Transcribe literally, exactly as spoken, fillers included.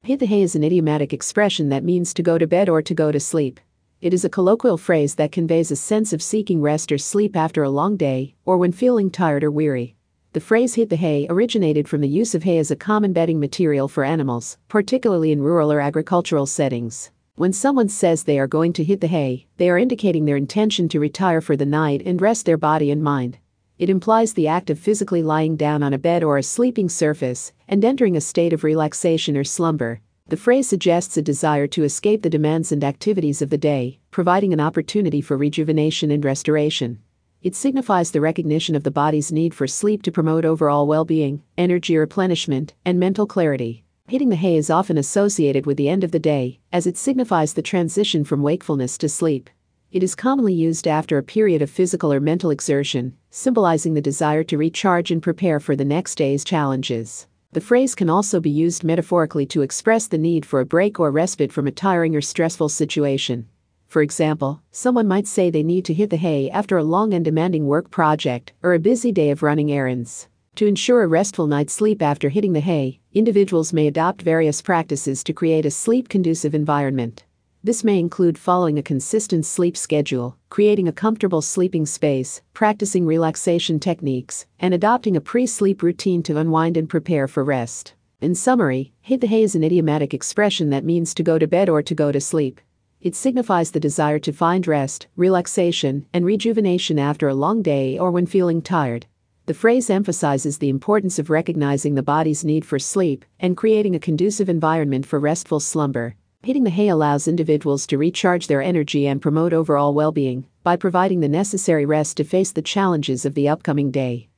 Hit the hay is an idiomatic expression that means to go to bed or to go to sleep. It is a colloquial phrase that conveys a sense of seeking rest or sleep after a long day, or when feeling tired or weary. The phrase hit the hay originated from the use of hay as a common bedding material for animals, particularly in rural or agricultural settings. When someone says they are going to hit the hay, they are indicating their intention to retire for the night and rest their body and mind. It implies the act of physically lying down on a bed or a sleeping surface and entering a state of relaxation or slumber. The phrase suggests a desire to escape the demands and activities of the day, providing an opportunity for rejuvenation and restoration. It signifies the recognition of the body's need for sleep to promote overall well-being, energy replenishment, and mental clarity. Hitting the hay is often associated with the end of the day, as it signifies the transition from wakefulness to sleep. It is commonly used after a period of physical or mental exertion, symbolizing the desire to recharge and prepare for the next day's challenges. The phrase can also be used metaphorically to express the need for a break or respite from a tiring or stressful situation. For example, someone might say they need to hit the hay after a long and demanding work project or a busy day of running errands. To ensure a restful night's sleep after hitting the hay, individuals may adopt various practices to create a sleep-conducive environment. This may include following a consistent sleep schedule, creating a comfortable sleeping space, practicing relaxation techniques, and adopting a pre-sleep routine to unwind and prepare for rest. In summary, hit the hay is an idiomatic expression that means to go to bed or to go to sleep. It signifies the desire to find rest, relaxation, and rejuvenation after a long day or when feeling tired. The phrase emphasizes the importance of recognizing the body's need for sleep and creating a conducive environment for restful slumber. Hitting the hay allows individuals to recharge their energy and promote overall well-being by providing the necessary rest to face the challenges of the upcoming day.